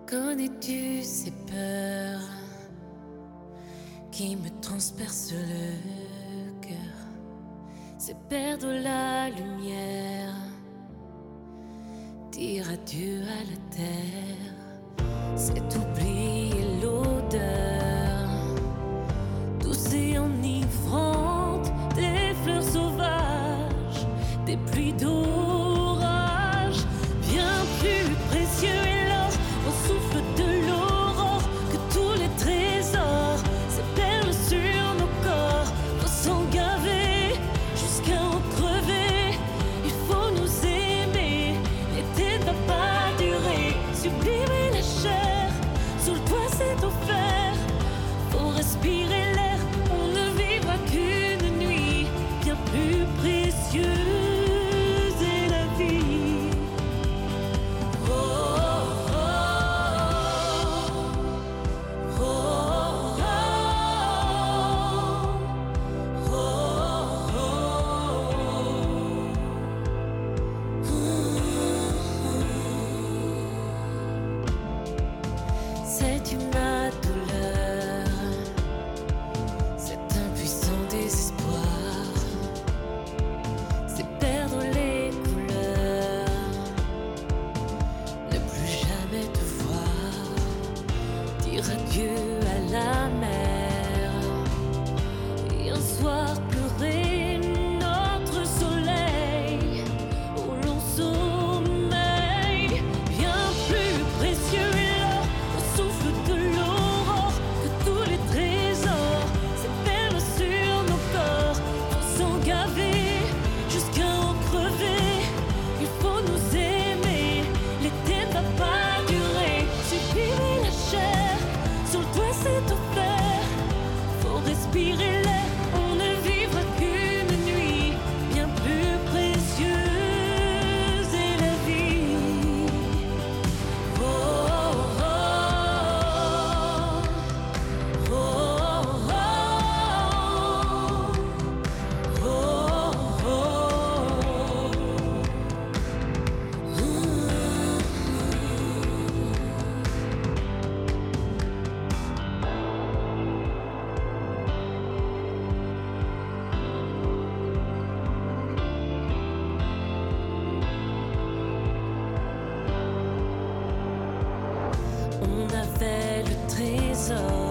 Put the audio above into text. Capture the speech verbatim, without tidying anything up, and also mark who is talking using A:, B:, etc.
A: Connais-tu ces peurs qui me transpercent le cœur? C'est perdre la lumière, dire adieu à la terre, c'est oublier l'odeur douce et enivrante des fleurs sauvages, des pluies d'orage. Bien plus précieux est l'or au souffle de l'aurore que tous les trésors, ces perles sur nos corps. Faut s'en gaver jusqu'à en crever, il faut nous aimer, l'été ne va pas durer. Sublimer la chair, sous le toit c'est offert, faut respirer l'air, on ne vivra qu'une nuit, bien plus précieuse est la vie. Oh, oh, oh, oh, oh, oh, oh. C'est ma douleur, cet impuissant désespoir, c'est perdre les couleurs, ne plus jamais te voir, dire adieu à la mer, et un soir pleurer notre soleil où l'on sommeille. Bien plus précieux est l'or au souffle de l'aurore que tous les trésors, ces perles sur nos corps. Faut s'en gaver jusqu'à en crever, il faut nous aimer, l'été ne va pas durer. Sublimer la chair, sur le toit c'est offert, faut respirer l'air, on ne vivra qu'une nuit, bien plus précieuse est la vie. Oh, oh, oh, oh, oh, oh, oh. On avait le trésor